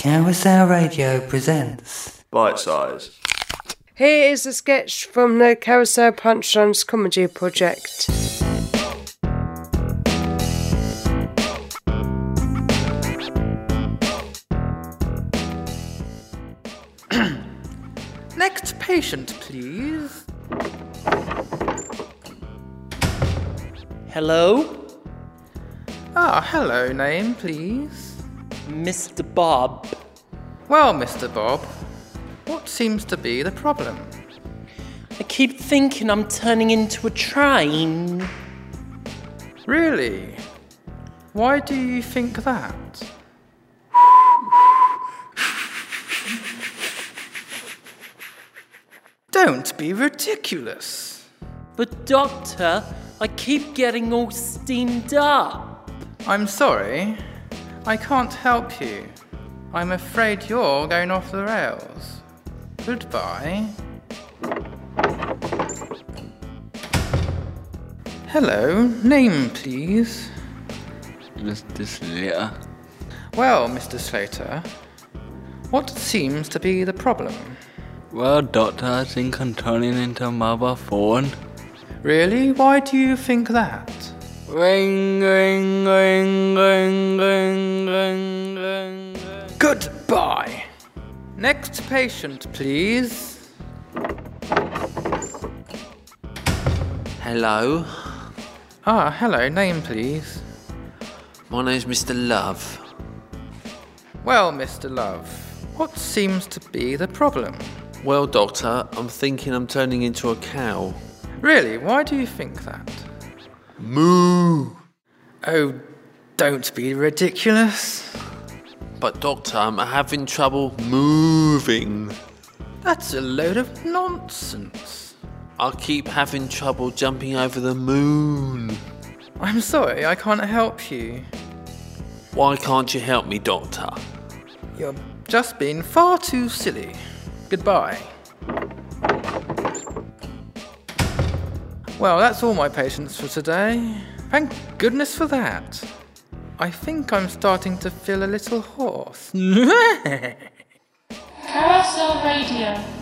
Carousel Radio presents Bite Size. Here is a sketch from the Carousel Punchlines comedy project. Next patient, please. Hello? Hello, name, please. Mr. Bob. Well, Mr. Bob, what seems to be the problem? I keep thinking I'm turning into a train. Really? Why do you think that? Don't be ridiculous. But doctor, I keep getting all steamed up. I'm sorry. I can't help you. I'm afraid you're going off the rails. Goodbye. Hello, name please. Mr. Slater. Well, Mr. Slater, what seems to be the problem? Well, doctor, I think I'm turning into a mobile phone. Really? Why do you think that? Ring, ring, ring, ring, ring, ring, ring, ring. Goodbye. Next patient, please. Hello, Hello, name please. my name's Mr. Love. Well, Mr. Love, what seems to be the problem? Well, doctor, I'm thinking I'm turning into a cow. Really, why do you think that? Moo! Oh, don't be ridiculous. But doctor, I'm having trouble moving. That's a load of nonsense. I keep having trouble jumping over the moon. I'm sorry, I can't help you. Why can't you help me, doctor? You're just being far too silly. Goodbye. Well, that's all my patients for today. Thank goodness for that. I think I'm starting to feel a little hoarse. Carousel Radio.